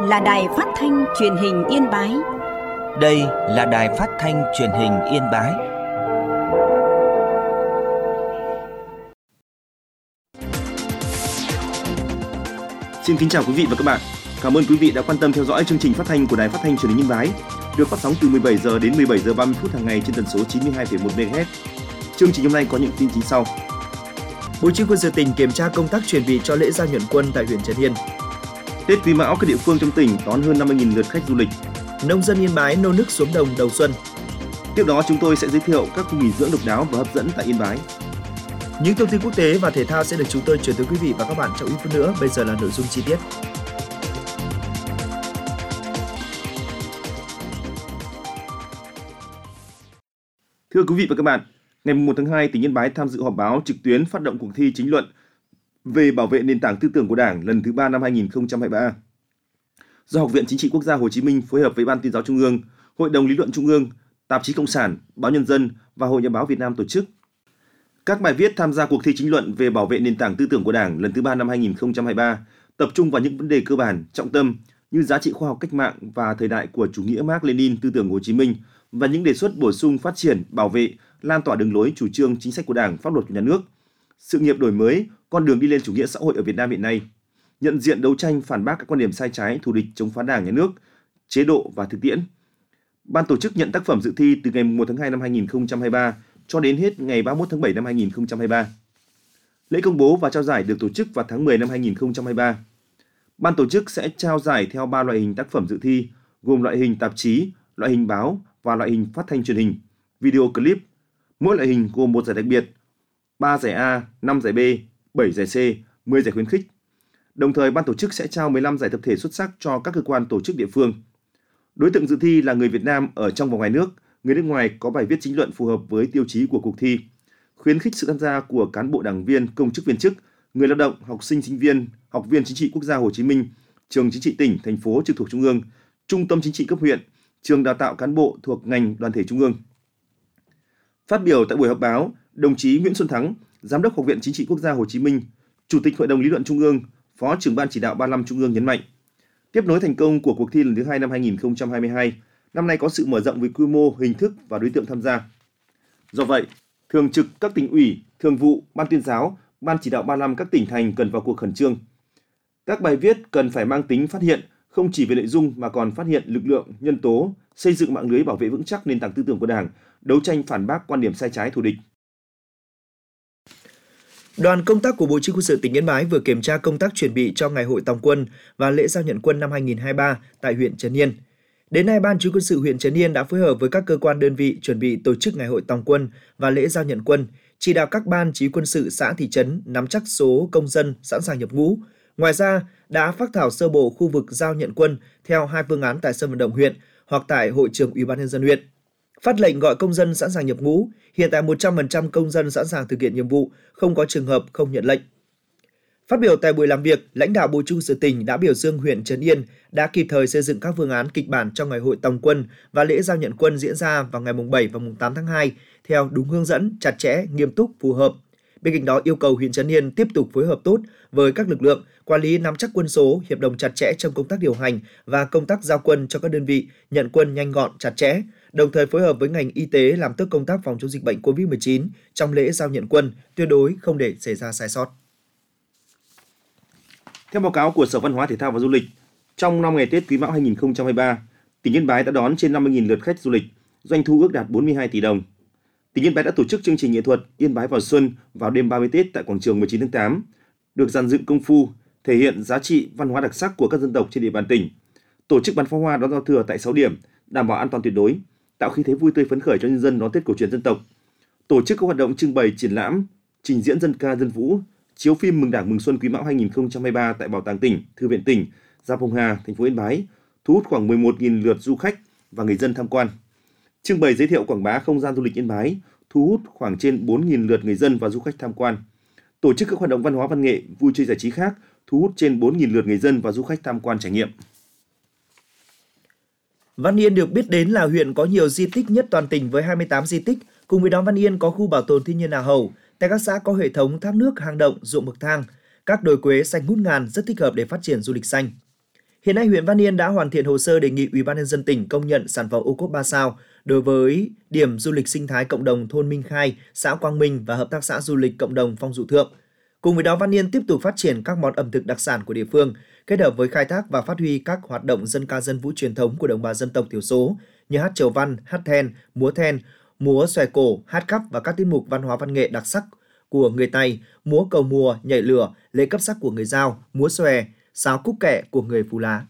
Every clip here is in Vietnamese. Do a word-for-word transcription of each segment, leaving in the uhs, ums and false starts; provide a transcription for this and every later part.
là Đài Phát thanh Truyền hình Yên Bái. Đây là Đài Phát thanh Truyền hình Yên Bái. Xin kính chào quý vị và các bạn. Cảm ơn quý vị đã quan tâm theo dõi chương trình phát thanh của Đài Phát thanh Truyền hình Yên Bái, được phát sóng từ mười bảy giờ đến mười bảy giờ ba mươi phút hàng ngày trên tần số chín mươi hai phẩy một mê ga héc. Chương trình hôm nay có những tin chính sau. Bộ Chỉ huy quân sự tỉnh kiểm tra công tác chuẩn bị cho lễ giao nhận quân tại huyện Trấn Yên. Tết Quý Mão, các địa phương trong tỉnh đón hơn năm mươi nghìn lượt khách du lịch. Nông dân Yên Bái nô nức xuống đồng đầu xuân. Tiếp đó chúng tôi sẽ giới thiệu các khu nghỉ dưỡng độc đáo và hấp dẫn tại Yên Bái. Những thông tin quốc tế và thể thao sẽ được chúng tôi chuyển tới quý vị và các bạn trong ít phút nữa. Bây giờ là nội dung chi tiết. Thưa quý vị và các bạn, ngày mùng một tháng hai, tỉnh Yên Bái tham dự họp báo trực tuyến phát động cuộc thi chính luận về bảo vệ nền tảng tư tưởng của Đảng lần thứ ba năm hai nghìn không trăm hai mươi ba. Do Học viện Chính trị Quốc gia Hồ Chí Minh phối hợp với Ban Tuyên giáo Trung ương, Hội đồng Lý luận Trung ương, Tạp chí Cộng sản, Báo Nhân dân và Hội Nhà báo Việt Nam tổ chức. Các bài viết tham gia cuộc thi chính luận về bảo vệ nền tảng tư tưởng của Đảng lần thứ ba năm hai nghìn không trăm hai mươi ba tập trung vào những vấn đề cơ bản, trọng tâm như giá trị khoa học cách mạng và thời đại của chủ nghĩa Mác Lênin, tư tưởng Hồ Chí Minh và những đề xuất bổ sung, phát triển, bảo vệ, lan tỏa đường lối, chủ trương, chính sách của Đảng, pháp luật của nhà nước, sự nghiệp đổi mới, con đường đi lên chủ nghĩa xã hội ở Việt Nam hiện nay, nhận diện đấu tranh phản bác các quan điểm sai trái, thù địch, chống phá Đảng, nhà nước, chế độ và thực tiễn. Ban tổ chức nhận tác phẩm dự thi từ ngày mùng một tháng hai năm hai nghìn không trăm hai mươi ba cho đến hết ngày ba mươi mốt tháng bảy năm hai nghìn không trăm hai mươi ba. Lễ công bố và trao giải được tổ chức vào tháng mười năm hai nghìn không trăm hai mươi ba. Ban tổ chức sẽ trao giải theo ba loại hình tác phẩm dự thi, gồm loại hình tạp chí, loại hình báo và loại hình phát thanh truyền hình, video clip. Mỗi loại hình gồm một giải đặc biệt, ba giải A, năm giải B, bảy giải C, mười giải khuyến khích. Đồng thời, ban tổ chức sẽ trao mười lăm giải tập thể xuất sắc cho các cơ quan tổ chức địa phương. Đối tượng dự thi là người Việt Nam ở trong và ngoài nước, người nước ngoài có bài viết chính luận phù hợp với tiêu chí của cuộc thi. Khuyến khích sự tham gia của cán bộ đảng viên, công chức viên chức, người lao động, học sinh sinh viên, học viên Chính trị Quốc gia Hồ Chí Minh, trường chính trị tỉnh, thành phố trực thuộc Trung ương, trung tâm chính trị cấp huyện, trường đào tạo cán bộ thuộc ngành đoàn thể Trung ương. Phát biểu tại buổi họp báo, đồng chí Nguyễn Xuân Thắng, Giám đốc Học viện Chính trị Quốc gia Hồ Chí Minh, Chủ tịch Hội đồng Lý luận Trung ương, Phó trưởng Ban chỉ đạo ba mươi lăm Trung ương nhấn mạnh, tiếp nối thành công của cuộc thi lần thứ hai năm hai nghìn không trăm hai mươi hai, năm nay có sự mở rộng về quy mô, hình thức và đối tượng tham gia. Do vậy, thường trực các tỉnh ủy, thường vụ, ban tuyên giáo, ban chỉ đạo ba mươi lăm các tỉnh thành cần vào cuộc khẩn trương. Các bài viết cần phải mang tính phát hiện, không chỉ về nội dung mà còn phát hiện lực lượng, nhân tố, xây dựng mạng lưới bảo vệ vững chắc nền tảng tư tưởng của Đảng, đấu tranh phản bác quan điểm sai trái thù địch. Đoàn công tác của Bộ Chỉ huy quân sự tỉnh Yên Bái vừa kiểm tra công tác chuẩn bị cho Ngày hội Tòng quân và lễ giao nhận quân năm hai nghìn không trăm hai mươi ba tại huyện Trấn Yên. Đến nay, Ban Chỉ huy quân sự huyện Trấn Yên đã phối hợp với các cơ quan đơn vị chuẩn bị tổ chức Ngày hội Tòng quân và lễ giao nhận quân, chỉ đạo các ban chỉ huy quân sự xã thị trấn nắm chắc số công dân sẵn sàng nhập ngũ. Ngoài ra, đã phác thảo sơ bộ khu vực giao nhận quân theo hai phương án tại sân vận động huyện hoặc tại hội trường Ủy ban nhân dân huyện. Phát lệnh gọi công dân sẵn sàng nhập ngũ, hiện tại một trăm phần trăm công dân sẵn sàng thực hiện nhiệm vụ, không có trường hợp không nhận lệnh. Phát biểu tại buổi làm việc, lãnh đạo Bộ Chỉ huy quân sự tỉnh đã biểu dương huyện Trấn Yên đã kịp thời xây dựng các phương án kịch bản cho Ngày hội Tòng quân và lễ giao nhận quân diễn ra vào ngày mùng bảy và mùng tám tháng hai theo đúng hướng dẫn, chặt chẽ, nghiêm túc, phù hợp. Bên cạnh đó, yêu cầu huyện Trấn Yên tiếp tục phối hợp tốt với các lực lượng, quản lý nắm chắc quân số, hiệp đồng chặt chẽ trong công tác điều hành và công tác giao quân cho các đơn vị, nhận quân nhanh gọn, chặt chẽ, đồng thời phối hợp với ngành y tế làm tốt công tác phòng chống dịch bệnh covid mười chín trong lễ giao nhận quân, tuyệt đối không để xảy ra sai sót. Theo báo cáo của Sở Văn hóa Thể thao và Du lịch, trong năm ngày Tết Quý Mão hai nghìn không trăm hai mươi ba, tỉnh Yên Bái đã đón trên năm mươi nghìn lượt khách du lịch, doanh thu ước đạt bốn mươi hai tỷ đồng. Tỉnh Yên Bái đã tổ chức chương trình nghệ thuật Yên Bái vào xuân vào đêm ba mươi Tết tại quảng trường mười chín tháng tám, được dàn dựng công phu, thể hiện giá trị văn hóa đặc sắc của các dân tộc trên địa bàn tỉnh. Tổ chức bắn pháo hoa đón giao thừa tại sáu điểm, đảm bảo an toàn tuyệt đối, tạo khí thế vui tươi phấn khởi cho nhân dân đón Tết cổ truyền dân tộc. Tổ chức các hoạt động trưng bày triển lãm, trình diễn dân ca dân vũ, chiếu phim mừng Đảng mừng Xuân Quý Mão hai nghìn không trăm hai mươi ba tại Bảo tàng tỉnh, Thư viện tỉnh, Giáp Hồng Hà, thành phố Yên Bái, thu hút khoảng mười một nghìn lượt du khách và người dân tham quan. Trưng bày giới thiệu quảng bá không gian du lịch Yên Bái, thu hút khoảng trên bốn nghìn lượt người dân và du khách tham quan. Tổ chức các hoạt động văn hóa văn nghệ, vui chơi giải trí khác, thu hút trên bốn nghìn lượt người dân và du khách tham quan trải nghiệm. Văn Yên được biết đến là huyện có nhiều di tích nhất toàn tỉnh với hai mươi tám di tích. Cùng với đó, Văn Yên có khu bảo tồn thiên nhiên Nà Hầu. Tại các xã có hệ thống thác nước, hang động, ruộng bậc thang. Các đồi quế xanh ngút ngàn rất thích hợp để phát triển du lịch xanh. Hiện nay huyện Văn Yên đã hoàn thiện hồ sơ đề nghị Ủy ban nhân dân tỉnh công nhận sản phẩm ô cốp ba sao đối với điểm du lịch sinh thái cộng đồng thôn Minh Khai, xã Quang Minh và hợp tác xã du lịch cộng đồng Phong Dụ Thượng. Cùng với đó, Văn Yên tiếp tục phát triển các món ẩm thực đặc sản của địa phương, kết hợp với khai thác và phát huy các hoạt động dân ca dân vũ truyền thống của đồng bào dân tộc thiểu số như hát chầu văn, hát then, múa then, múa xòe cổ, hát cắp và các tiết mục văn hóa văn nghệ đặc sắc của người Tày, múa cầu mùa, nhảy lửa, lễ cấp sắc của người Dao, múa xòe, sáo cúc kẹ của người Phù Lá.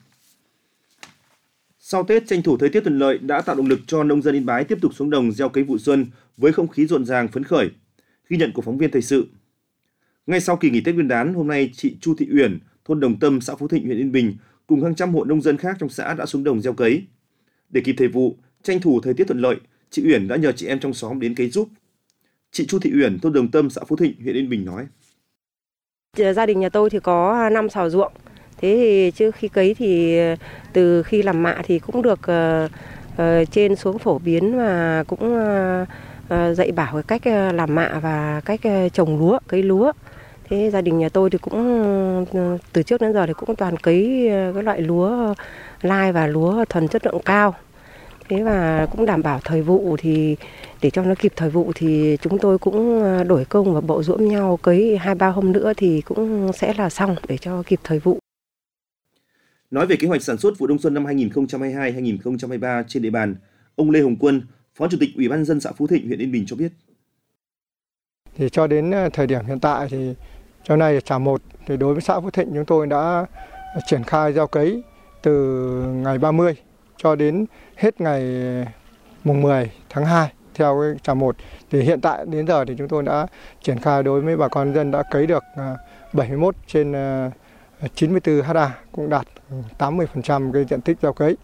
Sau Tết, tranh thủ thời tiết thuận lợi đã tạo động lực cho nông dân Yên Bái tiếp tục xuống đồng gieo cấy vụ xuân với không khí rộn ràng phấn khởi. Ghi nhận của phóng viên thời sự. Ngay sau kỳ nghỉ Tết Nguyên đán, hôm nay chị Chu Thị Uyển, thôn Đồng Tâm, xã Phú Thịnh, huyện Yên Bình cùng hàng trăm hộ nông dân khác trong xã đã xuống đồng gieo cấy. Để kịp thời vụ, tranh thủ thời tiết thuận lợi, chị Uyển đã nhờ chị em trong xóm đến cấy giúp. Chị Chu Thị Uyển, thôn Đồng Tâm, xã Phú Thịnh, huyện Yên Bình nói: Gia đình nhà tôi thì có năm sào ruộng. Thế thì trước khi cấy thì từ khi làm mạ thì cũng được uh, uh, trên xuống phổ biến và cũng uh, uh, dạy bảo cái cách uh, làm mạ và cách uh, trồng lúa, cấy lúa. Thế gia đình nhà tôi thì cũng uh, từ trước đến giờ thì cũng toàn cấy uh, cái loại lúa lai và lúa thuần chất lượng cao. Thế và cũng đảm bảo thời vụ thì để cho nó kịp thời vụ thì chúng tôi cũng đổi công và bộ ruỗm nhau cấy hai ba hôm nữa thì cũng sẽ là xong để cho kịp thời vụ. Nói về kế hoạch sản xuất vụ đông xuân năm hai nghìn không trăm hai mươi hai hai nghìn không trăm hai mươi ba trên địa bàn, ông Lê Hồng Quân, Phó Chủ tịch Ủy ban nhân dân xã Phú Thịnh, huyện Yên Bình cho biết. Thì cho đến thời điểm hiện tại thì cho nay trà một thì đối với xã Phú Thịnh chúng tôi đã triển khai gieo cấy từ ngày ba mươi cho đến hết ngày mùng mười tháng hai theo cái trà một. Thì hiện tại đến giờ thì chúng tôi đã triển khai đối với bà con dân đã cấy được bảy mươi mốt trên chín mươi tư héc ta, cũng đạt tám mươi phần trăm cái diện tích gieo cấy.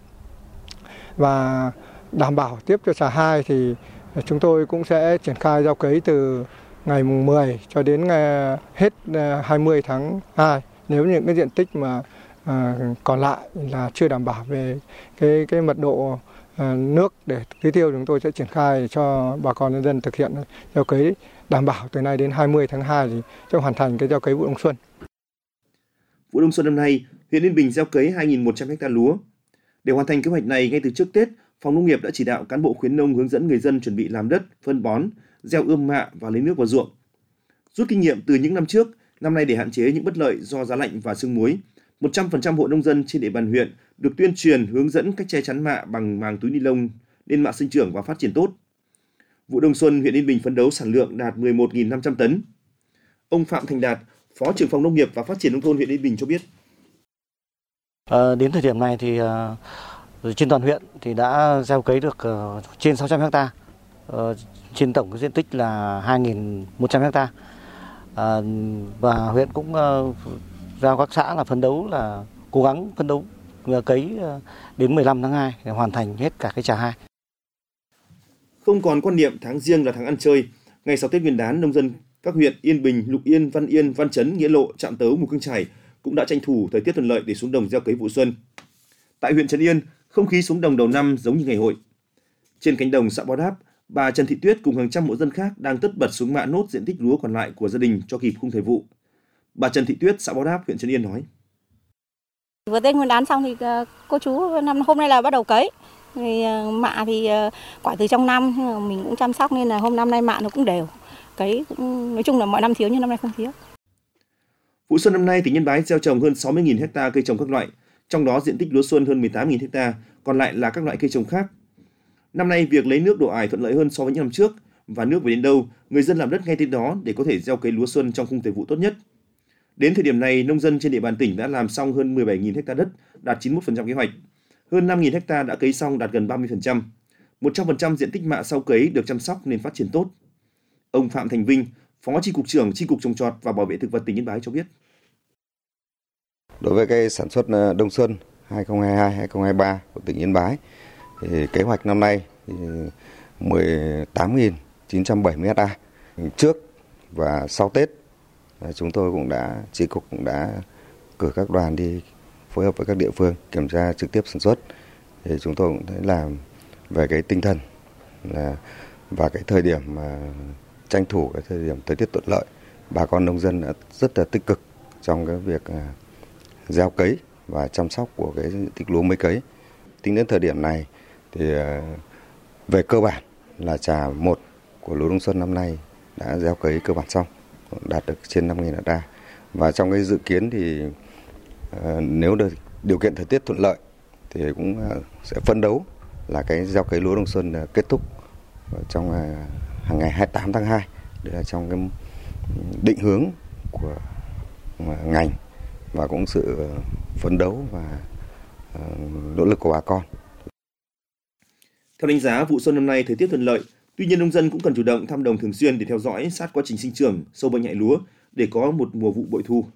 Và đảm bảo tiếp cho trà hai thì chúng tôi cũng sẽ triển khai gieo cấy từ ngày mùng mười cho đến ngày hết hai mươi tháng hai. Nếu những cái diện tích mà à, còn lại là chưa đảm bảo về cái cái mật độ à, nước để tưới tiêu, chúng tôi sẽ triển khai cho bà con nhân dân thực hiện gieo cấy đảm bảo từ nay đến hai mươi tháng hai thì sẽ hoàn thành cái gieo cấy vụ đông xuân. Vụ đông xuân năm nay, huyện Yên Bình gieo cấy hai nghìn một trăm héc ta lúa. Để hoàn thành kế hoạch này, ngay từ trước Tết, Phòng Nông nghiệp đã chỉ đạo cán bộ khuyến nông hướng dẫn người dân chuẩn bị làm đất, phân bón, gieo ươm mạ và lấy nước vào ruộng. Rút kinh nghiệm từ những năm trước, năm nay để hạn chế những bất lợi do giá lạnh và sương muối, một trăm phần trăm hộ nông dân trên địa bàn huyện được tuyên truyền hướng dẫn cách che chắn mạ bằng màng túi ni lông nên mạ sinh trưởng và phát triển tốt. Vụ đông xuân, huyện Yên Bình phấn đấu sản lượng đạt mười một nghìn năm trăm tấn. Ông Phạm Thành Đạt, Phó trưởng Phòng Nông nghiệp và Phát triển nông thôn huyện Yên Bình cho biết. À, đến thời điểm này thì uh, trên toàn huyện thì đã gieo cấy được uh, trên sáu trăm héc ta, uh, trên tổng cái diện tích là hai nghìn một trăm héc ta. Uh, và huyện cũng uh, giao các xã là phấn đấu là cố gắng phấn đấu uh, cấy uh, đến mười lăm tháng hai để hoàn thành hết cả cái trà hai. Không còn quan niệm tháng riêng là tháng ăn chơi, ngày sau Tết Nguyên đán, nông dân các huyện Yên Bình, Lục Yên, Văn Yên, Văn Chấn, Nghĩa Lộ, Trạm Tấu, Mù Căng Chải cũng đã tranh thủ thời tiết thuận lợi để xuống đồng gieo cấy vụ xuân. Tại huyện Trấn Yên, không khí xuống đồng đầu năm giống như ngày hội. Trên cánh đồng xã Bó Đáp, bà Trần Thị Tuyết cùng hàng trăm hộ dân khác đang tất bật xuống mạ nốt diện tích lúa còn lại của gia đình cho kịp khung thời vụ. Bà Trần Thị Tuyết, xã Bó Đáp, huyện Trấn Yên nói: Vừa Tết Nguyên đán xong thì cô chú năm hôm nay là bắt đầu cấy. Thì mạ thì quả từ trong năm mình cũng chăm sóc nên là hôm năm nay mạ nó cũng đều. Cấy cũng nói chung là mọi năm thiếu nhưng năm nay không thiếu. Vụ xuân năm nay tỉnh Yên Bái gieo trồng hơn sáu mươi nghìn héc ta cây trồng các loại, trong đó diện tích lúa xuân hơn mười tám nghìn héc ta, còn lại là các loại cây trồng khác. Năm nay việc lấy nước đổ ải thuận lợi hơn so với những năm trước và nước về đến đâu, người dân làm đất ngay tới đó để có thể gieo cấy lúa xuân trong khung thời vụ tốt nhất. Đến thời điểm này, nông dân trên địa bàn tỉnh đã làm xong hơn mười bảy nghìn héc ta đất, đạt chín mươi mốt phần trăm kế hoạch. Hơn năm nghìn héc ta đã cấy xong, đạt gần ba mươi phần trăm. một trăm phần trăm diện tích mạ sau cấy được chăm sóc nên phát triển tốt. Ông Phạm Thành Vinh, Phó Chi cục trưởng Chi cục Trồng trọt và Bảo vệ thực vật tỉnh Yên Bái cho biết. Đối với cái sản xuất đông xuân hai nghìn không trăm hai mươi hai hai nghìn không trăm hai mươi ba của tỉnh Yên Bái, thì kế hoạch năm nay thì mười tám nghìn chín trăm bảy mươi héc ta. Trước và sau Tết, chúng tôi cũng đã Chi cục cũng đã cử các đoàn đi phối hợp với các địa phương kiểm tra trực tiếp sản xuất. Thì chúng tôi cũng thấy làm về cái tinh thần là và cái thời điểm mà tranh thủ cái thời điểm thời tiết thuận lợi, bà con nông dân đã rất là tích cực trong cái việc gieo cấy và chăm sóc của cái diện tích lúa mới cấy. Tính đến thời điểm này thì về cơ bản là trà một của lúa đông xuân năm nay đã gieo cấy cơ bản xong, đạt được trên năm nghìn ha. Và trong cái dự kiến thì nếu được điều kiện thời tiết thuận lợi thì cũng sẽ phấn đấu là cái gieo cấy lúa đông xuân kết thúc trong hàng ngày hai mươi tám tháng hai. Đây là trong cái định hướng của ngành và cũng sự phấn đấu và nỗ lực của bà con. Theo đánh giá, vụ xuân năm nay thời tiết thuận lợi, tuy nhiên nông dân cũng cần chủ động thăm đồng thường xuyên để theo dõi sát quá trình sinh trưởng, sâu bệnh hại lúa để có một mùa vụ bội thu.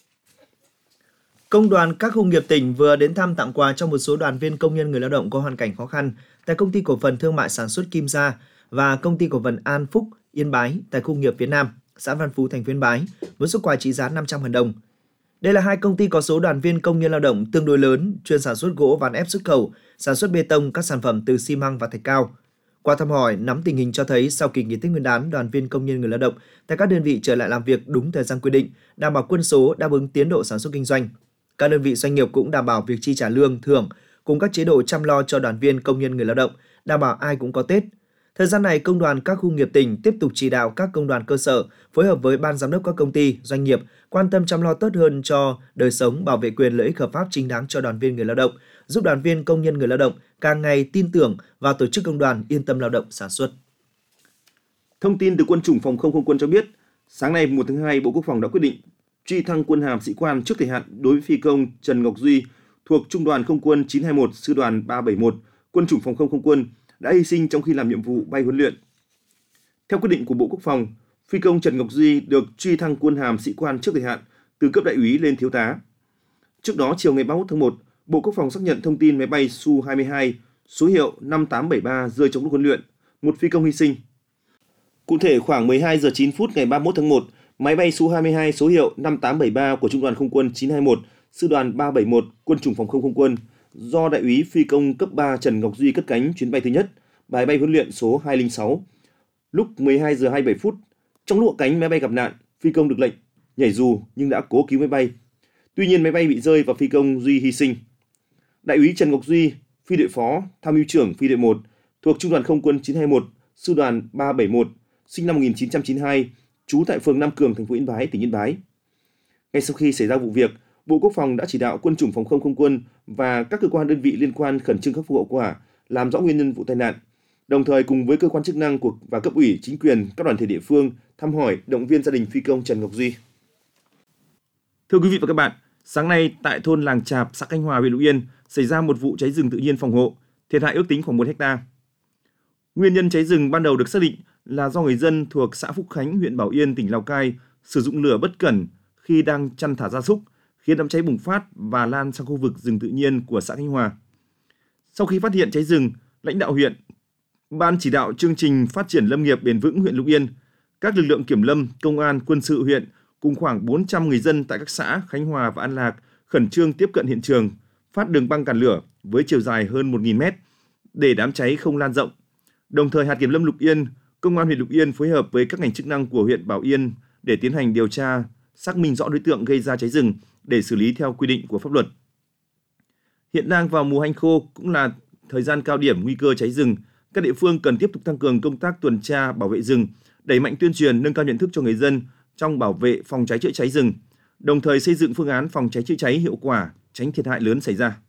Công đoàn các khu công nghiệp tỉnh vừa đến thăm tặng quà cho một số đoàn viên công nhân người lao động có hoàn cảnh khó khăn tại Công ty Cổ phần Thương mại Sản xuất Kim Gia và Công ty Cổ phần An Phúc Yên Bái tại khu công nghiệp phía Nam, xã Văn Phú, thành phố Yên Bái với số quà trị giá năm trăm nghìn đồng. Đây là hai công ty có số đoàn viên công nhân lao động tương đối lớn, chuyên sản xuất gỗ ván ép xuất khẩu, sản xuất bê tông, các sản phẩm từ xi măng và thạch cao. Qua thăm hỏi, nắm tình hình cho thấy sau kỳ nghỉ Tết Nguyên đán, đoàn viên công nhân người lao động tại các đơn vị trở lại làm việc đúng thời gian quy định, đảm bảo quân số, đáp ứng tiến độ sản xuất kinh doanh. Các đơn vị doanh nghiệp cũng đảm bảo việc chi trả lương, thưởng cùng các chế độ chăm lo cho đoàn viên công nhân người lao động, đảm bảo ai cũng có Tết. Thời gian này, Công đoàn các khu công nghiệp tỉnh tiếp tục chỉ đạo các công đoàn cơ sở phối hợp với ban giám đốc các công ty, doanh nghiệp quan tâm chăm lo tốt hơn cho đời sống, bảo vệ quyền lợi ích hợp pháp chính đáng cho đoàn viên người lao động, giúp đoàn viên công nhân người lao động càng ngày tin tưởng vào tổ chức công đoàn, yên tâm lao động sản xuất. Thông tin từ Quân chủng Phòng không Không quân cho biết, sáng nay mùng một tháng hai, Bộ Quốc phòng đã quyết định truy thăng quân hàm sĩ quan trước thời hạn đối với phi công Trần Ngọc Duy thuộc Trung đoàn Không quân chín hai mốt, Sư đoàn ba bảy mốt, Quân chủng Phòng không Không quân đã hy sinh trong khi làm nhiệm vụ bay huấn luyện. Theo quyết định của Bộ Quốc phòng, phi công Trần Ngọc Duy được truy thăng quân hàm sĩ quan trước thời hạn từ cấp đại úy lên thiếu tá. Trước đó, chiều ngày ba mươi mốt tháng một, Bộ Quốc phòng xác nhận thông tin máy bay Su hai mươi hai số hiệu năm tám bảy ba rơi trong lúc huấn luyện, một phi công hy sinh. Cụ thể, khoảng mười hai giờ chín phút ngày ba mươi mốt tháng một, máy bay Su hai mươi hai số hiệu năm tám bảy ba của Trung đoàn Không quân chín hai mốt, Sư đoàn ba bảy mốt, Quân chủng Phòng không Không quân do đại úy phi công cấp ba Trần Ngọc Duy cất cánh chuyến bay thứ nhất, bài bay huấn luyện số hai không sáu. Lúc mười hai giờ hai mươi bảy phút, trong lúc hạ cánh máy bay gặp nạn, phi công được lệnh nhảy dù nhưng đã cố cứu máy bay. Tuy nhiên máy bay bị rơi và phi công Duy hy sinh. Đại úy Trần Ngọc Duy, phi đội phó, tham mưu trưởng phi đội một, thuộc Trung đoàn Không quân chín hai mốt, Sư đoàn ba bảy mốt, sinh năm một nghìn chín trăm chín mươi hai, trú tại phường Nam Cường, thành phố Yên Bái, tỉnh Yên Bái. Ngay sau khi xảy ra vụ việc, Bộ Quốc phòng đã chỉ đạo Quân chủng Phòng không Không quân và các cơ quan đơn vị liên quan khẩn trương khắc phục hậu quả, làm rõ nguyên nhân vụ tai nạn, đồng thời cùng với cơ quan chức năng của và cấp ủy, chính quyền, các đoàn thể địa phương thăm hỏi, động viên gia đình phi công Trần Ngọc Duy. Thưa quý vị và các bạn, sáng nay tại thôn Làng Chạp, xã Khánh Hòa, huyện Lục Yên xảy ra một vụ cháy rừng tự nhiên phòng hộ, thiệt hại ước tính khoảng một héc ta. Nguyên nhân cháy rừng ban đầu được xác định là do người dân thuộc xã Phúc Khánh, huyện Bảo Yên, tỉnh Lào Cai sử dụng lửa bất cẩn khi đang chăn thả gia súc, khiến đám cháy bùng phát và lan sang khu vực rừng tự nhiên của xã Khánh Hòa. Sau khi phát hiện cháy rừng, lãnh đạo huyện, Ban chỉ đạo chương trình phát triển lâm nghiệp bền vững huyện Lục Yên, các lực lượng kiểm lâm, công an, quân sự huyện cùng khoảng bốn trăm người dân tại các xã Khánh Hòa và An Lạc khẩn trương tiếp cận hiện trường, phát đường băng cản lửa với chiều dài hơn một nghìn mét để đám cháy không lan rộng. Đồng thời, hạt kiểm lâm Lục Yên, công an huyện Lục Yên phối hợp với các ngành chức năng của huyện Bảo Yên để tiến hành điều tra, xác minh rõ đối tượng gây ra cháy rừng để xử lý theo quy định của pháp luật. Hiện đang vào mùa hanh khô, cũng là thời gian cao điểm nguy cơ cháy rừng. Các địa phương cần tiếp tục tăng cường công tác tuần tra, bảo vệ rừng, đẩy mạnh tuyên truyền, nâng cao nhận thức cho người dân trong bảo vệ, phòng cháy chữa cháy rừng, đồng thời xây dựng phương án phòng cháy chữa cháy hiệu quả, tránh thiệt hại lớn xảy ra.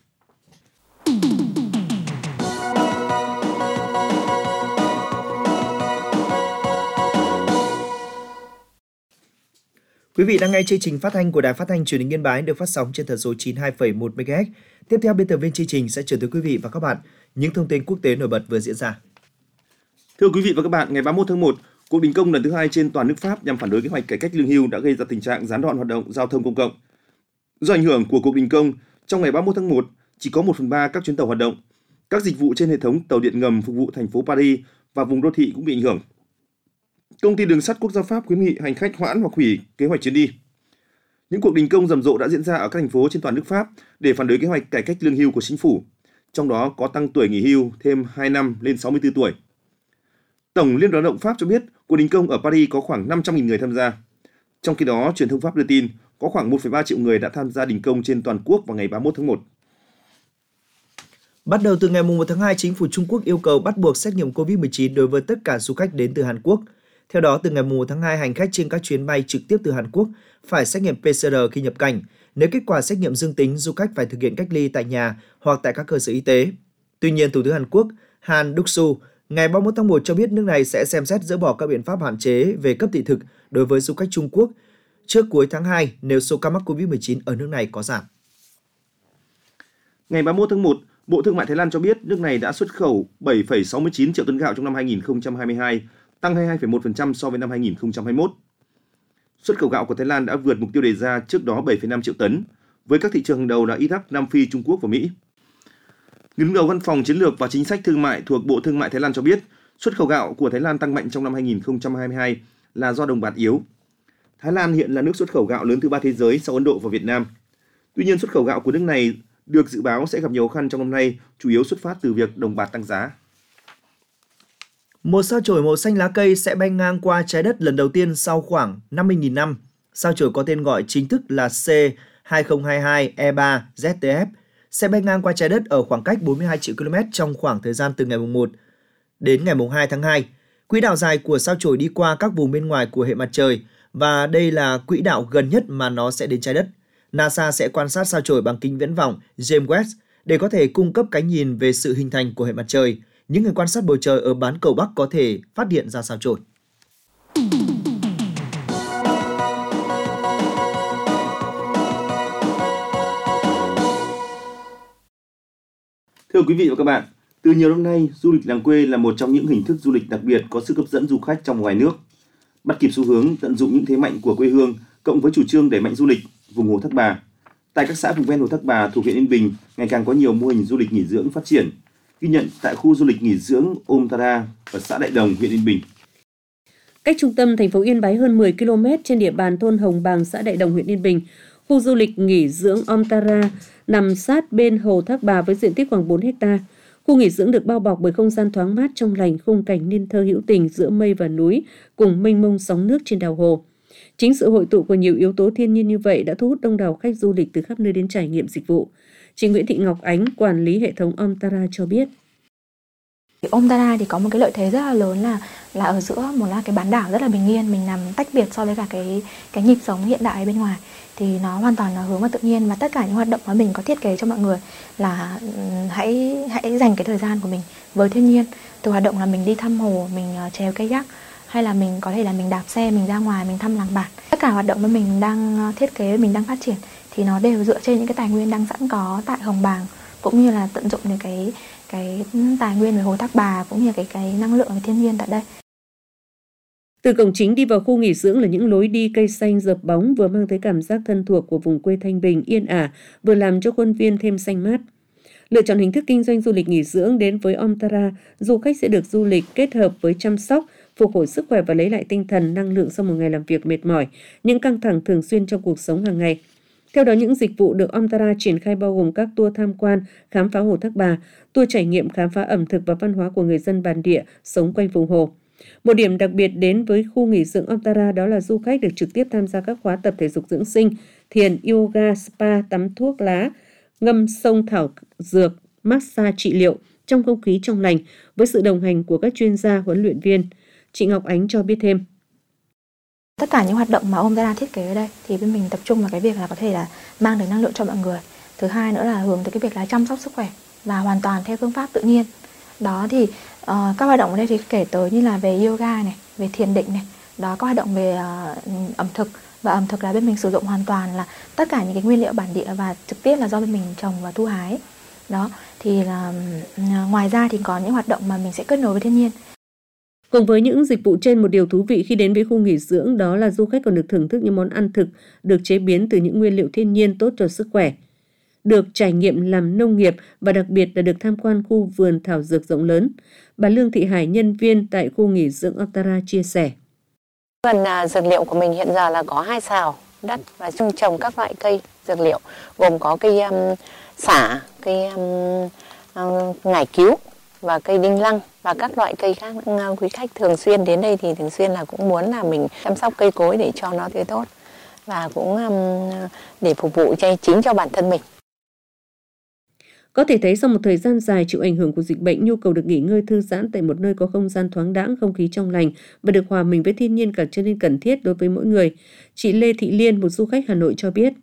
Quý vị đang nghe chương trình phát thanh của Đài Phát thanh Truyền hình Yên Bái được phát sóng trên tần số chín mươi hai phẩy một mê ga héc. Tiếp theo, biên tập viên chương trình sẽ chuyển tới quý vị và các bạn những thông tin quốc tế nổi bật vừa diễn ra. Thưa quý vị và các bạn, ngày ba mươi mốt tháng một, cuộc đình công lần thứ hai trên toàn nước Pháp nhằm phản đối kế hoạch cải cách lương hưu đã gây ra tình trạng gián đoạn hoạt động giao thông công cộng. Do ảnh hưởng của cuộc đình công, trong ngày ba mươi mốt tháng một, chỉ có một phần ba các chuyến tàu hoạt động. Các dịch vụ trên hệ thống tàu điện ngầm phục vụ thành phố Paris và vùng đô thị cũng bị ảnh hưởng. Công ty đường sắt quốc gia Pháp khuyến nghị hành khách hoãn hoặc hủy kế hoạch chuyến đi. Những cuộc đình công rầm rộ đã diễn ra ở các thành phố trên toàn nước Pháp để phản đối kế hoạch cải cách lương hưu của chính phủ, trong đó có tăng tuổi nghỉ hưu thêm hai năm lên sáu mươi tư tuổi. Tổng Liên đoàn Lao động Pháp cho biết cuộc đình công ở Paris có khoảng năm trăm nghìn người tham gia. Trong khi đó, truyền thông Pháp đưa tin có khoảng một phẩy ba triệu người đã tham gia đình công trên toàn quốc vào ngày ba mươi mốt tháng một. Bắt đầu từ ngày một tháng hai, chính phủ Trung Quốc yêu cầu bắt buộc xét nghiệm covid mười chín đối với tất cả du khách đến từ Hàn Quốc. Theo đó, từ ngày một tháng hai, hành khách trên các chuyến bay trực tiếp từ Hàn Quốc phải xét nghiệm pê xê rờ khi nhập cảnh. Nếu kết quả xét nghiệm dương tính, du khách phải thực hiện cách ly tại nhà hoặc tại các cơ sở y tế. Tuy nhiên, Thủ tướng Hàn Quốc Han Duck-soo ngày ba mươi mốt tháng một cho biết nước này sẽ xem xét dỡ bỏ các biện pháp hạn chế về cấp thị thực đối với du khách Trung Quốc trước cuối tháng hai nếu số ca mắc covid mười chín ở nước này có giảm. Ngày ba mươi mốt tháng một, Bộ Thương mại Thái Lan cho biết nước này đã xuất khẩu bảy phẩy sáu mươi chín triệu tấn gạo trong năm hai nghìn không trăm hai mươi hai, tăng hai mươi hai phẩy một phần trăm so với năm hai nghìn không trăm hai mươi mốt. Xuất khẩu gạo của Thái Lan đã vượt mục tiêu đề ra trước đó bảy phẩy năm triệu tấn, với các thị trường hàng đầu là Iraq, Nam Phi, Trung Quốc và Mỹ. Người đứng đầu Văn phòng Chiến lược và Chính sách Thương mại thuộc Bộ Thương mại Thái Lan cho biết, xuất khẩu gạo của Thái Lan tăng mạnh trong năm hai nghìn không trăm hai mươi hai là do đồng bạc yếu. Thái Lan hiện là nước xuất khẩu gạo lớn thứ ba thế giới sau Ấn Độ và Việt Nam. Tuy nhiên, xuất khẩu gạo của nước này được dự báo sẽ gặp nhiều khó khăn trong năm nay, chủ yếu xuất phát từ việc đồng bạc tăng giá. Một sao chổi màu xanh lá cây sẽ bay ngang qua trái đất lần đầu tiên sau khoảng năm mươi nghìn năm. Sao chổi có tên gọi chính thức là C hai không hai hai E ba Z T F sẽ bay ngang qua trái đất ở khoảng cách bốn mươi hai triệu ki lô mét trong khoảng thời gian từ ngày một đến ngày hai tháng hai. Quỹ đạo dài của sao chổi đi qua các vùng bên ngoài của hệ mặt trời và đây là quỹ đạo gần nhất mà nó sẽ đến trái đất. NASA sẽ quan sát sao chổi bằng kính viễn vọng James Webb để có thể cung cấp cái nhìn về sự hình thành của hệ mặt trời. Những người quan sát bầu trời ở bán cầu Bắc có thể phát hiện ra sao chổi. Thưa quý vị và các bạn, từ nhiều năm nay, du lịch làng quê là một trong những hình thức du lịch đặc biệt có sức hấp dẫn du khách trong và ngoài nước. Bắt kịp xu hướng tận dụng những thế mạnh của quê hương, cộng với chủ trương đẩy mạnh du lịch vùng Hồ Thác Bà. Tại các xã vùng ven Hồ Thác Bà thuộc huyện Yên Bình, ngày càng có nhiều mô hình du lịch nghỉ dưỡng phát triển. Ghi nhận tại khu du lịch nghỉ dưỡng Omtara và xã Đại Đồng, huyện Yên Bình. Cách trung tâm thành phố Yên Bái hơn mười ki lô mét trên địa bàn thôn Hồng Bàng, xã Đại Đồng, huyện Yên Bình, khu du lịch nghỉ dưỡng Omtara nằm sát bên Hồ Thác Bà với diện tích khoảng bốn héc ta. Khu nghỉ dưỡng được bao bọc bởi không gian thoáng mát trong lành, khung cảnh nên thơ hữu tình giữa mây và núi cùng mênh mông sóng nước trên đào hồ. Chính sự hội tụ của nhiều yếu tố thiên nhiên như vậy đã thu hút đông đảo khách du lịch từ khắp nơi đến trải nghiệm dịch vụ. Chị Nguyễn Thị Ngọc Ánh, quản lý hệ thống Omtara cho biết. Omtara thì có một cái lợi thế rất là lớn là là ở giữa một là cái bán đảo rất là bình yên, mình nằm tách biệt so với cả cái cái nhịp sống hiện đại bên ngoài, thì nó hoàn toàn là hướng vào tự nhiên, và tất cả những hoạt động mà mình có thiết kế cho mọi người là hãy hãy dành cái thời gian của mình với thiên nhiên. Từ hoạt động là mình đi thăm hồ, mình chèo kayak, hay là mình có thể là mình đạp xe, mình ra ngoài mình thăm làng bản. Tất cả hoạt động mà mình đang thiết kế, mình đang phát triển thì nó đều dựa trên những cái tài nguyên đang sẵn có tại Hồng Bàng, cũng như là tận dụng được cái cái tài nguyên về Hồ Thác Bà cũng như cái cái năng lượng về thiên nhiên tại đây. Từ cổng chính đi vào khu nghỉ dưỡng là những lối đi cây xanh rợp bóng vừa mang tới cảm giác thân thuộc của vùng quê thanh bình, yên ả, vừa làm cho khuôn viên thêm xanh mát. Lựa chọn hình thức kinh doanh du lịch nghỉ dưỡng đến với Omtara, du khách sẽ được du lịch kết hợp với chăm sóc, phục hồi sức khỏe và lấy lại tinh thần, năng lượng sau một ngày làm việc mệt mỏi, những căng thẳng thường xuyên trong cuộc sống hàng ngày. Theo đó, những dịch vụ được Omtara triển khai bao gồm các tour tham quan, khám phá Hồ Thác Bà, tour trải nghiệm khám phá ẩm thực và văn hóa của người dân bản địa sống quanh vùng hồ. Một điểm đặc biệt đến với khu nghỉ dưỡng Omtara đó là du khách được trực tiếp tham gia các khóa tập thể dục dưỡng sinh, thiền, yoga, spa, tắm thuốc lá, ngâm sông thảo dược, massage trị liệu trong không khí trong lành với sự đồng hành của các chuyên gia huấn luyện viên. Chị Ngọc Ánh cho biết thêm. Tất cả những hoạt động mà Omtara thiết kế ở đây thì bên mình tập trung vào cái việc là có thể là mang đến năng lượng cho mọi người. Thứ hai nữa là hướng tới cái việc là chăm sóc sức khỏe và hoàn toàn theo phương pháp tự nhiên. Đó thì uh, các hoạt động ở đây thì kể tới như là về yoga này, về thiền định này, đó các hoạt động về uh, ẩm thực, và ẩm thực là bên mình sử dụng hoàn toàn là tất cả những cái nguyên liệu bản địa và trực tiếp là do bên mình trồng và thu hái. Đó thì là uh, ngoài ra thì có những hoạt động mà mình sẽ kết nối với thiên nhiên. Cùng với những dịch vụ trên, một điều thú vị khi đến với khu nghỉ dưỡng đó là du khách còn được thưởng thức những món ăn thực được chế biến từ những nguyên liệu thiên nhiên tốt cho sức khỏe, được trải nghiệm làm nông nghiệp và đặc biệt là được tham quan khu vườn thảo dược rộng lớn. Bà Lương Thị Hải, nhân viên tại khu nghỉ dưỡng Omtara chia sẻ. Vườn dược liệu của mình hiện giờ là có hai sào đất và chung trồng các loại cây dược liệu, gồm có cây um, xả, cây um, uh, ngải cứu và cây đinh lăng và các loại cây khác. Quý khách thường xuyên đến đây thì thường xuyên là cũng muốn là mình chăm sóc cây cối để cho nó tươi tốt. và cũng để phục vụ cho chính cho bản thân mình. Có thể thấy sau một thời gian dài chịu ảnh hưởng của dịch bệnh, nhu cầu được nghỉ ngơi thư giãn tại một nơi có không gian thoáng đãng, không khí trong lành và được hòa mình với thiên nhiên càng trở nên cần thiết đối với mỗi người. Chị Lê Thị Liên, một du khách Hà Nội cho biết.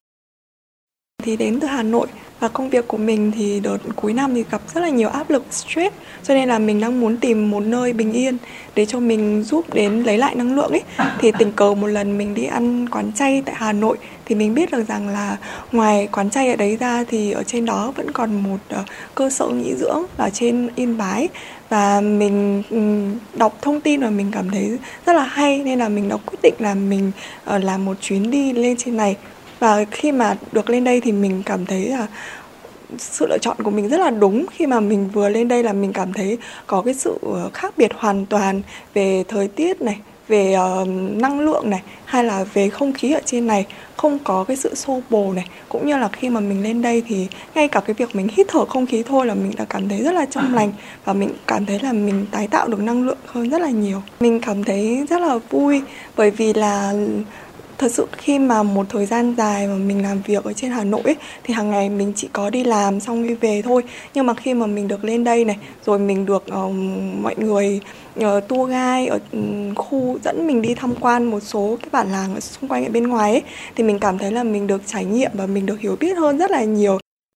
Thì đến từ Hà Nội và công việc của mình thì đợt cuối năm thì gặp rất là nhiều áp lực, stress, cho nên là mình đang muốn tìm một nơi bình yên để cho mình giúp đến lấy lại năng lượng ấy. Thì tình cờ một lần mình đi ăn quán chay tại Hà Nội thì mình biết được rằng là ngoài quán chay ở đấy ra thì ở trên đó vẫn còn một uh, cơ sở nghỉ dưỡng ở trên Yên Bái, và mình um, đọc thông tin và mình cảm thấy rất là hay, nên là mình đã quyết định là mình uh, làm một chuyến đi lên trên này. Và khi mà được lên đây thì mình cảm thấy là sự lựa chọn của mình rất là đúng. Khi mà mình vừa lên đây là mình cảm thấy có cái sự khác biệt hoàn toàn về thời tiết này, về uh, năng lượng này, hay là về không khí ở trên này, không có cái sự xô bồ này. Cũng như là khi mà mình lên đây thì ngay cả cái việc mình hít thở không khí thôi là mình đã cảm thấy rất là trong lành, và mình cảm thấy là mình tái tạo được năng lượng hơn rất là nhiều. Mình cảm thấy rất là vui bởi vì là thật sự khi mà một thời gian dài mà mình làm việc ở trên Hà Nội ấy, thì hàng ngày mình chỉ có đi làm xong đi về thôi. Nhưng mà khi mà mình được lên đây này, rồi mình được uh, mọi người uh, tour guide ở um, khu dẫn mình đi tham quan một số cái bản làng ở xung quanh ở bên ngoài ấy, thì mình cảm thấy là mình được trải nghiệm và mình được hiểu biết hơn rất là nhiều.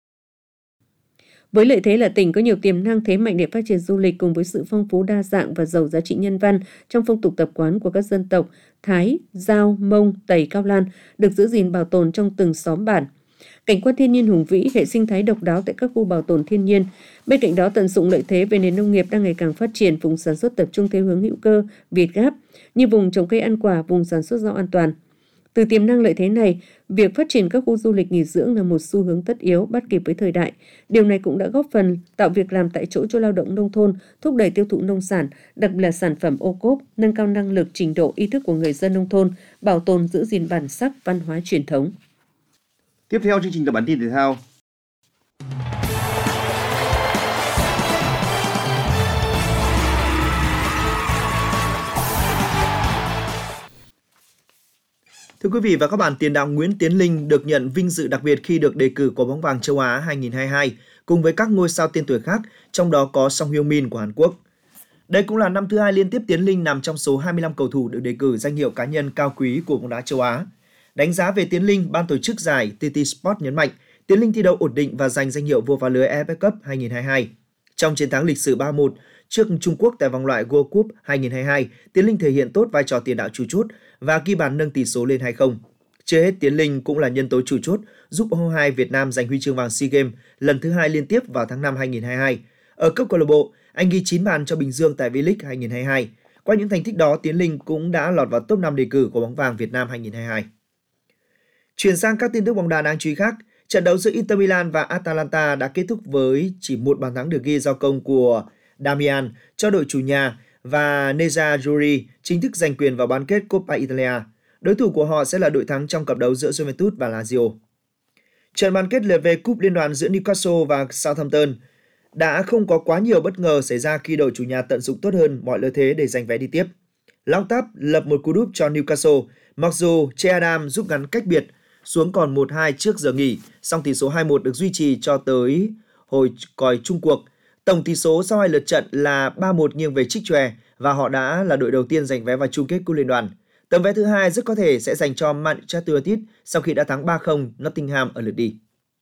Với lợi thế là tỉnh có nhiều tiềm năng thế mạnh để phát triển du lịch, cùng với sự phong phú đa dạng và giàu giá trị nhân văn trong phong tục tập quán của các dân tộc Thái, Dao, Mông, Tây, Cao Lan được giữ gìn bảo tồn trong từng xóm bản. Cảnh quan thiên nhiên hùng vĩ, hệ sinh thái độc đáo tại các khu bảo tồn thiên nhiên. Bên cạnh đó, tận dụng lợi thế về nền nông nghiệp đang ngày càng phát triển, vùng sản xuất tập trung theo hướng hữu cơ, Việt Gáp, như vùng trồng cây ăn quả, vùng sản xuất rau an toàn. Từ tiềm năng lợi thế này, việc phát triển các khu du lịch nghỉ dưỡng là một xu hướng tất yếu, bắt kịp với thời đại. Điều này cũng đã góp phần tạo việc làm tại chỗ cho lao động nông thôn, thúc đẩy tiêu thụ nông sản, đặc biệt là sản phẩm ô cốp, nâng cao năng lực, trình độ, ý thức của người dân nông thôn, bảo tồn giữ gìn bản sắc, văn hóa truyền thống. Tiếp theo chương trình là bản tin thể thao. Thưa quý vị và các bạn, tiền đạo Nguyễn Tiến Linh được nhận vinh dự đặc biệt khi được đề cử quả bóng vàng châu Á hai không hai hai cùng với các ngôi sao tên tuổi khác, trong đó có Song Hyo-min của Hàn Quốc. Đây cũng là năm thứ hai liên tiếp Tiến Linh nằm trong số hai mươi lăm cầu thủ được đề cử danh hiệu cá nhân cao quý của bóng đá châu Á. Đánh giá về Tiến Linh, ban tổ chức giải tê tê Sport nhấn mạnh Tiến Linh thi đấu ổn định và giành danh hiệu vô phá lưới a ép ép Cup hai không hai hai. Trong chiến thắng lịch sử ba một trước Trung Quốc tại vòng loại World Cup hai không hai hai, Tiến Linh thể hiện tốt vai trò tiền đạo chủ chốt và ghi bàn nâng tỷ số lên hai không. Chưa hết, Tiến Linh cũng là nhân tố chủ chốt giúp u hai mươi hai Việt Nam giành huy chương vàng SEA Games lần thứ hai liên tiếp vào tháng năm hai không hai hai. Ở cấp câu lạc bộ, anh ghi chín bàn cho Bình Dương tại V-League hai không hai hai. Qua những thành tích đó, Tiến Linh cũng đã lọt vào top năm đề cử của bóng vàng Việt Nam hai không hai hai. Chuyển sang các tin tức bóng đá đáng chú ý khác, trận đấu giữa Inter Milan và Atalanta đã kết thúc với chỉ một bàn thắng được ghi do công của Damian cho đội chủ nhà, và Nerazzurri chính thức giành quyền vào bán kết Coppa Italia. Đối thủ của họ sẽ là đội thắng trong cặp đấu giữa Juventus và Lazio. Trận bán kết lượt về cúp liên đoàn giữa Newcastle và Southampton đã không có quá nhiều bất ngờ xảy ra khi đội chủ nhà tận dụng tốt hơn mọi lợi thế để giành vé đi tiếp. Long Tap lập một cú đúp cho Newcastle, mặc dù Che Adam giúp ngắn cách biệt xuống còn một hai trước giờ nghỉ, song tỷ số hai một được duy trì cho tới hồi còi chung cuộc. Tổng tỷ số sau hai lượt trận là ba một nghiêng về Chichue và họ đã là đội đầu tiên giành vé vào chung kết cúp liên đoàn. Tấm vé thứ hai rất có thể sẽ dành cho Manchester United sau khi đã thắng ba không Nottingham ở lượt đi.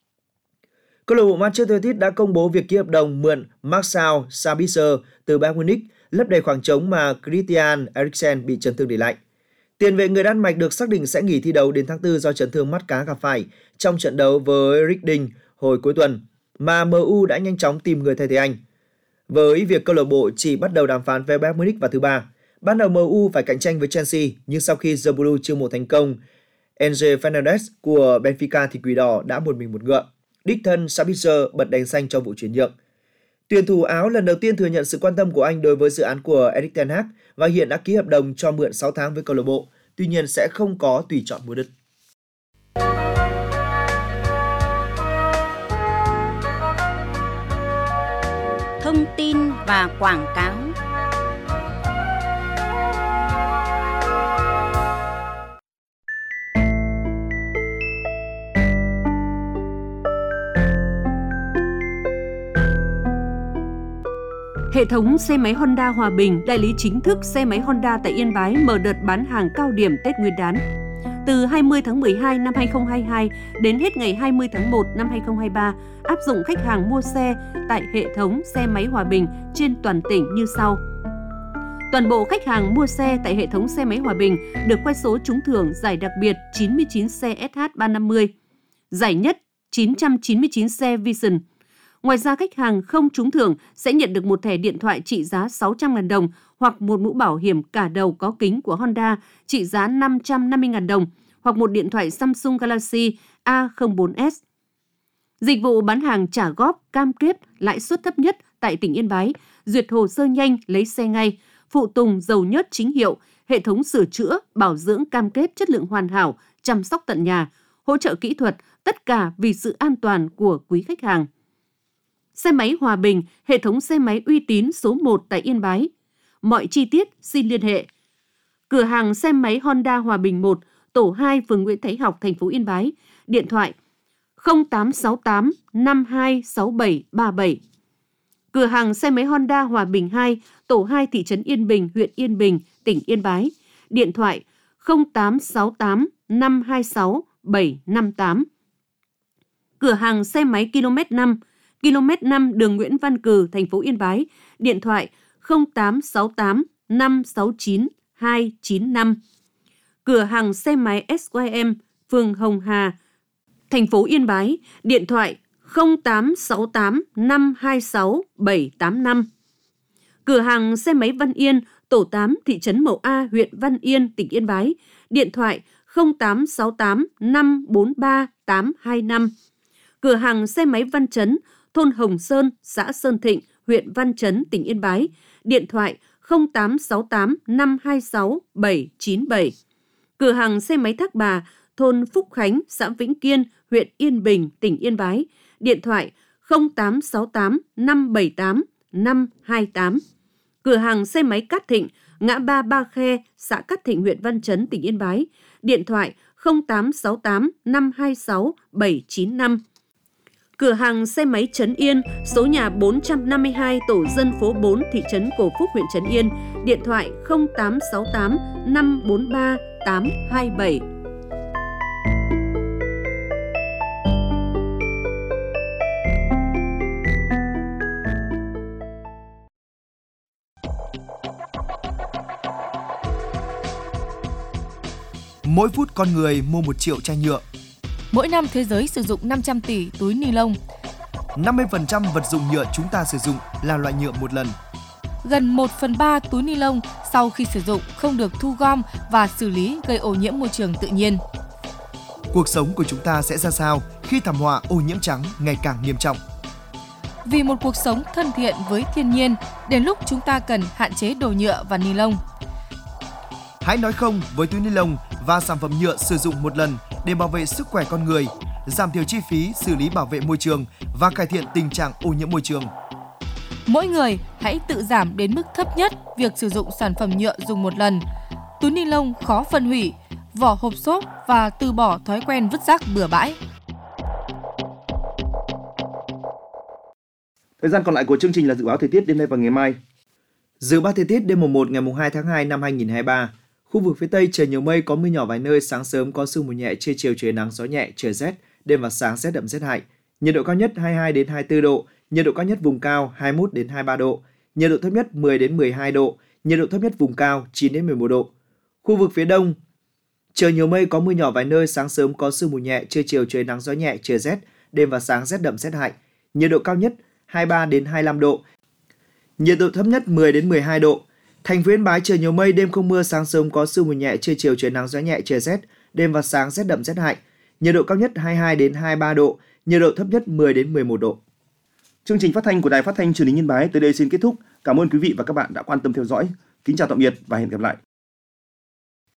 Câu lạc bộ Manchester United đã công bố việc ký hợp đồng mượn Marcel Sabitzer từ Bayern Munich, lấp đầy khoảng trống mà Christian Eriksen bị chấn thương để lại. Tiền vệ người Đan Mạch được xác định sẽ nghỉ thi đấu đến tháng tư do chấn thương mắt cá gặp phải trong trận đấu với Reading hồi cuối tuần, mà em u đã nhanh chóng tìm người thay thế anh. Với việc câu lạc bộ chỉ bắt đầu đàm phán với Bayern Munich vào thứ ba, ban đầu em u phải cạnh tranh với Chelsea, nhưng sau khi The Blue chiêu mộ thành công Enzo Fernandez của Benfica thì Quỷ Đỏ đã một mình một ngựa. Đích thân Sabitzer bật đèn xanh cho vụ chuyển nhượng. Tuyển thủ Áo lần đầu tiên thừa nhận sự quan tâm của anh đối với dự án của Erik ten Hag và hiện đã ký hợp đồng cho mượn sáu tháng với câu lạc bộ, tuy nhiên sẽ không có tùy chọn mua đất. Thông tin và quảng cáo. Hệ thống xe máy Honda Hòa Bình, đại lý chính thức xe máy Honda tại Yên Bái mở đợt bán hàng cao điểm Tết Nguyên đán. Từ hai mươi tháng mười hai năm hai nghìn không trăm hai mươi hai đến hết ngày hai mươi tháng một năm hai nghìn không trăm hai mươi ba, áp dụng khách hàng mua xe tại hệ thống xe máy Hòa Bình trên toàn tỉnh như sau. Toàn bộ khách hàng mua xe tại hệ thống xe máy Hòa Bình được quay số trúng thưởng giải đặc biệt chín mươi chín xe ét hát ba trăm năm mươi, giải nhất chín trăm chín mươi chín xe Vision. Ngoài ra, khách hàng không trúng thưởng sẽ nhận được một thẻ điện thoại trị giá sáu trăm nghìn đồng hoặc một mũ bảo hiểm cả đầu có kính của Honda trị giá năm trăm năm mươi nghìn đồng hoặc một điện thoại Samsung Galaxy A không bốn S. Dịch vụ bán hàng trả góp, cam kết lãi suất thấp nhất tại tỉnh Yên Bái, duyệt hồ sơ nhanh, lấy xe ngay, phụ tùng dầu nhớt chính hiệu, hệ thống sửa chữa, bảo dưỡng cam kết chất lượng hoàn hảo, chăm sóc tận nhà, hỗ trợ kỹ thuật, tất cả vì sự an toàn của quý khách hàng. Xe máy Hòa Bình, hệ thống xe máy uy tín số một tại Yên Bái. Mọi chi tiết xin liên hệ. Cửa hàng xe máy Honda Hòa Bình một, tổ hai, phường Nguyễn Thái Học, thành phố Yên Bái. Điện thoại không tám sáu tám năm hai sáu bảy ba bảy. Cửa hàng xe máy Honda Hòa Bình hai, tổ hai, thị trấn Yên Bình, huyện Yên Bình, tỉnh Yên Bái. Điện thoại không tám sáu tám năm hai sáu bảy năm tám. Cửa hàng xe máy ki lô mét năm, ki lô mét năm đường Nguyễn Văn Cừ, thành phố Yên Bái. Điện thoại không tám sáu tám năm sáu chín hai chín năm. Cửa hàng xe máy ét i em, phường Hồng Hà, thành phố Yên Bái. Điện thoại không tám sáu tám năm hai sáu bảy tám năm. Cửa hàng xe máy Văn Yên, tổ tám, thị trấn Mậu A, huyện Văn Yên, tỉnh Yên Bái. Điện thoại không tám sáu tám năm bốn ba tám hai năm. Cửa hàng xe máy Văn Chấn, thôn Hồng Sơn, xã Sơn Thịnh, huyện Văn Chấn, tỉnh Yên Bái. Điện thoại không tám sáu tám năm hai sáu bảy chín bảy. Cửa hàng xe máy Thác Bà, thôn Phúc Khánh, xã Vĩnh Kiên, huyện Yên Bình, tỉnh Yên Bái. Điện thoại không tám sáu tám năm bảy tám năm hai tám. Cửa hàng xe máy Cát Thịnh, ngã ba Ba Khe, xã Cát Thịnh, huyện Văn Chấn, tỉnh Yên Bái. Điện thoại không tám sáu tám năm hai sáu bảy chín năm. Cửa hàng xe máy Trấn Yên, số nhà bốn trăm năm mươi hai, tổ dân phố bốn, thị trấn Cổ Phúc, huyện Trấn Yên. Điện thoại không tám sáu tám năm bốn ba tám hai bảy. Mỗi phút con người mua một triệu chai nhựa. Mỗi năm thế giới sử dụng năm trăm tỷ túi ni lông. năm mươi phần trăm vật dụng nhựa chúng ta sử dụng là loại nhựa một lần. Gần một phần ba túi ni lông sau khi sử dụng không được thu gom và xử lý, gây ô nhiễm môi trường tự nhiên. Cuộc sống của chúng ta sẽ ra sao khi thảm họa ô nhiễm trắng ngày càng nghiêm trọng? Vì một cuộc sống thân thiện với thiên nhiên, đến lúc chúng ta cần hạn chế đồ nhựa và ni lông. Hãy nói không với túi ni lông và sản phẩm nhựa sử dụng một lần để bảo vệ sức khỏe con người, giảm thiểu chi phí xử lý bảo vệ môi trường và cải thiện tình trạng ô nhiễm môi trường. Mỗi người hãy tự giảm đến mức thấp nhất việc sử dụng sản phẩm nhựa dùng một lần, túi ni lông khó phân hủy, vỏ hộp xốp và từ bỏ thói quen vứt rác bừa bãi. Thời gian còn lại của chương trình là dự báo thời tiết đêm nay và ngày mai. Dự báo thời tiết đêm mùng một ngày mùng hai tháng hai năm hai nghìn không trăm hai mươi ba. Khu vực phía Tây trời nhiều mây, có mưa nhỏ vài nơi, sáng sớm có sương mù nhẹ, trưa chiều trời nắng gió nhẹ, trời rét, đêm và sáng rét đậm rét hại. Nhiệt độ cao nhất hai mươi hai đến hai mươi tư độ, nhiệt độ cao nhất vùng cao hai mươi mốt đến hai mươi ba độ, nhiệt độ thấp nhất mười đến mười hai độ, nhiệt độ thấp nhất vùng cao chín đến mười một độ. Khu vực phía Đông trời nhiều mây, có mưa nhỏ vài nơi, sáng sớm có sương mù nhẹ, trưa chiều trời nắng gió nhẹ, trời rét, đêm và sáng rét đậm rét hại. Nhiệt độ cao nhất hai mươi ba đến hai mươi lăm độ, nhiệt độ thấp nhất mười đến mười hai độ. Thành phố Yên Bái trời nhiều mây, đêm không mưa, sáng sớm có sương mù nhẹ, trưa chiều trời nắng gió nhẹ, trời rét, đêm và sáng rét đậm rét hại. Nhiệt độ cao nhất hai mươi hai đến hai mươi ba độ, nhiệt độ thấp nhất mười đến mười một độ. Chương trình phát thanh của Đài Phát thanh Truyền hình Yên Bái tới đây xin kết thúc. Cảm ơn quý vị và các bạn đã quan tâm theo dõi. Kính chào tạm biệt và hẹn gặp lại.